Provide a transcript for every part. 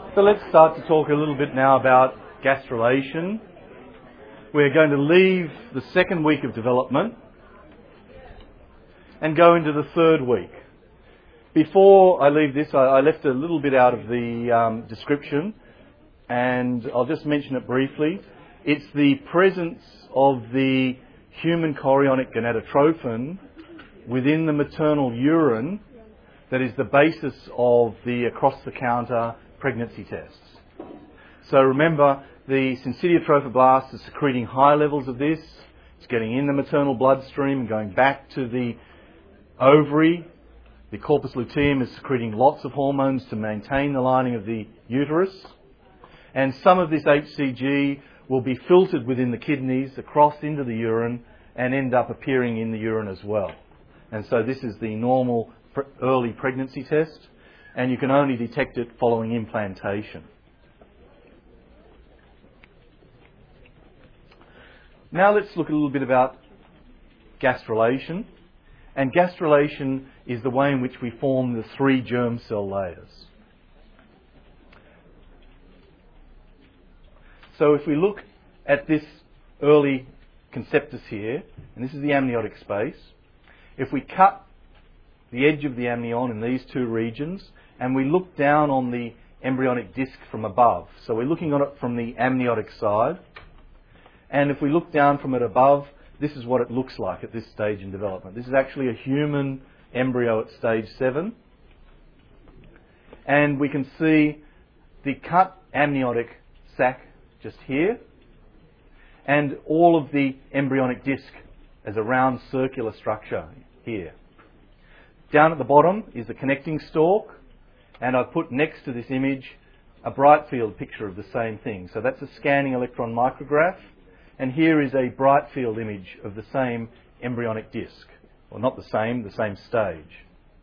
So let's start to talk a little bit now about gastrulation. We're going to leave the second week of development and go into the third week. Before I leave this, I left a little bit out of the description, and I'll just mention it briefly. It's the presence of the human chorionic gonadotrophin within the maternal urine that is the basis of the across-the-counter pregnancy tests. So remember, the syncytial trophoblast is secreting high levels of this. It's getting in the maternal bloodstream and going back to the ovary. The corpus luteum is secreting lots of hormones to maintain the lining of the uterus. And some of this HCG will be filtered within the kidneys, across into the urine, and end up appearing in the urine as well. And so this is the normal early pregnancy test, and you can only detect it following implantation. Now let's look a little bit about gastrulation. And gastrulation is the way in which we form the three germ cell layers. So if we look at this early conceptus here, and this is the amniotic space, if we cut the edge of the amnion in these two regions and we look down on the embryonic disc from above, so we're looking on it from the amniotic side, and if we look down from it above, this is what it looks like at this stage in development. This is actually a human embryo at stage 7, and we can see the cut amniotic sac just here, and all of the embryonic disc as a round circular structure here. Down at the bottom is the connecting stalk, and I've put next to this image a bright field picture of the same thing. So that's a scanning electron micrograph, and here is a bright field image of the same embryonic disc. Well, not the same stage.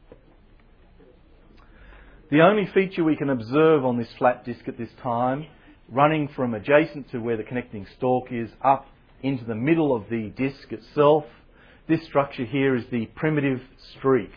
The only feature we can observe on this flat disc at this time, running from adjacent to where the connecting stalk is up into the middle of the disc itself, this structure here is the primitive streak.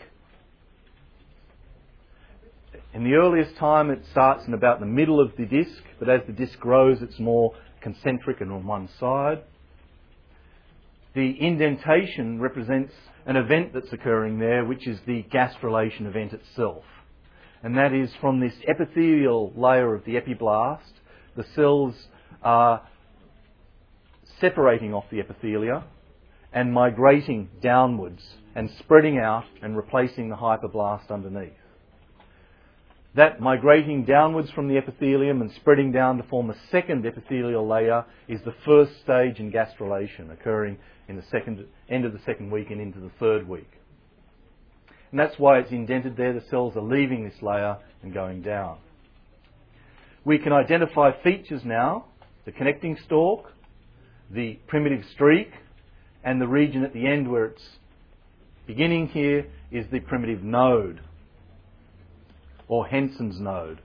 In the earliest time it starts in about the middle of the disc, but as the disc grows it's more concentric and on one side. The indentation represents an event that's occurring there, which is the gastrulation event itself. And that is from this epithelial layer of the epiblast, the cells are separating off the epithelia and migrating downwards and spreading out and replacing the hyperblast underneath. That migrating downwards from the epithelium and spreading down to form a second epithelial layer is the first stage in gastrulation, occurring in the end of the second week and into the third week. And that's why it's indented there. The cells are leaving this layer and going down. We can identify features now: the connecting stalk, the primitive streak, and the region at the end where it's beginning here is the primitive node, or Henson's node.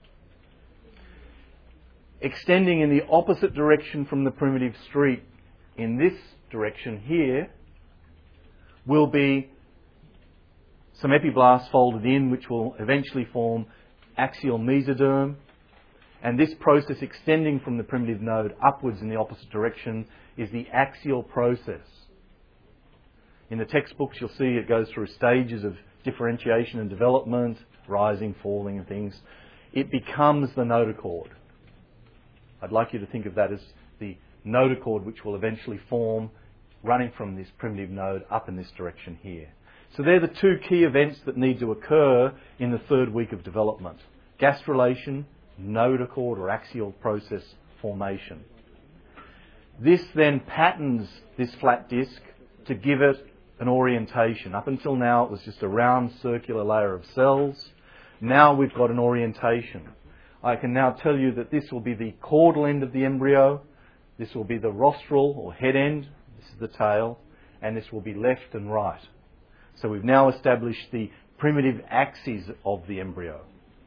Extending in the opposite direction from the primitive streak, in this direction here, will be some epiblasts folded in, which will eventually form axial mesoderm. And this process extending from the primitive node upwards in the opposite direction is the axial process. In the textbooks you'll see it goes through stages of differentiation and development, rising, falling and things. It becomes the notochord. I'd like you to think of that as the notochord which will eventually form running from this primitive node up in this direction here. So they're the two key events that need to occur in the third week of development: gastrulation, notochord or axial process formation. This then patterns this flat disc to give it an orientation. Up until now it was just a round circular layer of cells. Now we've got an orientation. I can now tell you that this will be the caudal end of the embryo, this will be the rostral or head end, this is the tail, and this will be left and right. So we've now established the primitive axes of the embryo.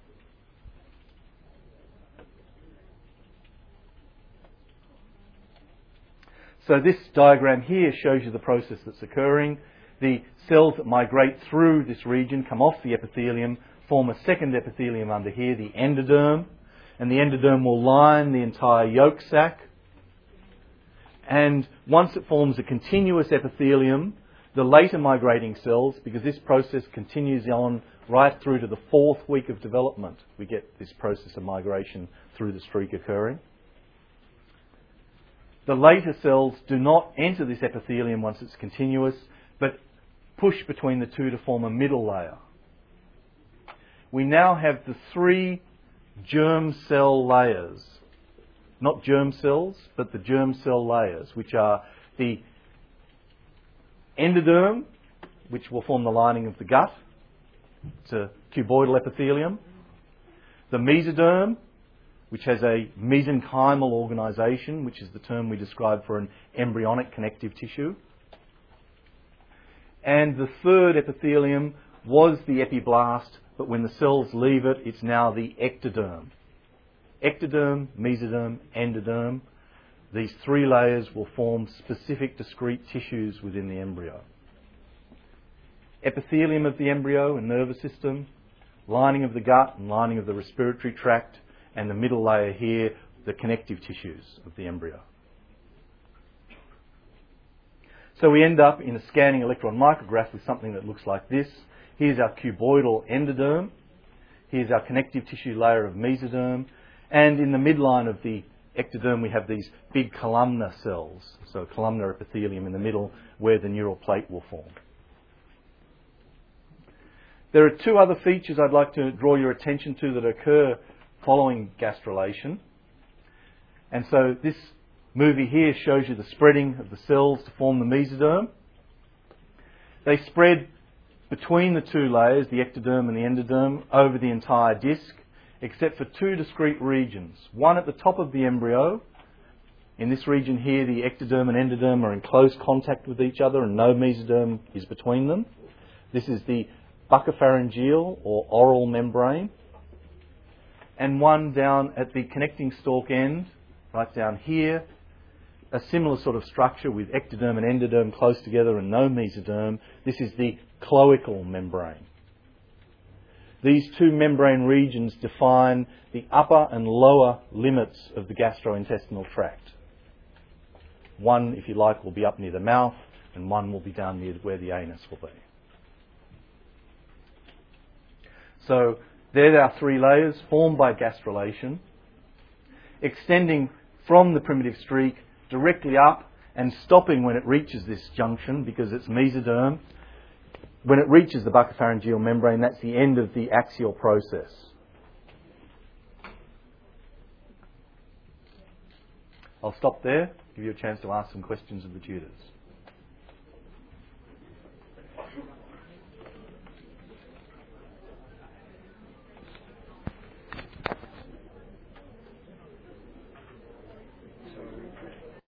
So this diagram here shows you the process that's occurring. The cells that migrate through this region come off the epithelium, form a second epithelium under here, the endoderm, and the endoderm will line the entire yolk sac. And once it forms a continuous epithelium, the later migrating cells, because this process continues on right through to the 4th week of development, we get this process of migration through the streak occurring. The later cells do not enter this epithelium once it's continuous, but push between the two to form a middle layer. We now have the 3 germ cell layers. Not germ cells, but the germ cell layers, which are the endoderm, which will form the lining of the gut. It's a cuboidal epithelium. The mesoderm, which has a mesenchymal organisation, which is the term we describe for an embryonic connective tissue. And the 3rd epithelium was the epiblast, but when the cells leave it, it's now the ectoderm. Ectoderm, mesoderm, endoderm. These 3 layers will form specific discrete tissues within the embryo. Epithelium of the embryo and nervous system, lining of the gut and lining of the respiratory tract, and the middle layer here, the connective tissues of the embryo. So we end up in a scanning electron micrograph with something that looks like this. Here's our cuboidal endoderm. Here's our connective tissue layer of mesoderm. And in the midline of the ectoderm, we have these big columnar cells. So columnar epithelium in the middle where the neural plate will form. There are 2 other features I'd like to draw your attention to that occur following gastrulation. And so this movie here shows you the spreading of the cells to form the mesoderm. They spread between the 2 layers, the ectoderm and the endoderm, over the entire disc, except for 2 discrete regions. One at the top of the embryo. In this region here, the ectoderm and endoderm are in close contact with each other and no mesoderm is between them. This is the buccopharyngeal or oral membrane. And one down at the connecting stalk end, right down here, a similar sort of structure with ectoderm and endoderm close together and no mesoderm. This is the cloacal membrane. These 2 membrane regions define the upper and lower limits of the gastrointestinal tract. One, if you like, will be up near the mouth, and one will be down near where the anus will be. So there are 3 layers formed by gastrulation, extending from the primitive streak directly up and stopping when it reaches this junction because it's mesoderm. When it reaches the buccopharyngeal membrane, that's the end of the axial process. I'll stop there, give you a chance to ask some questions of the tutors.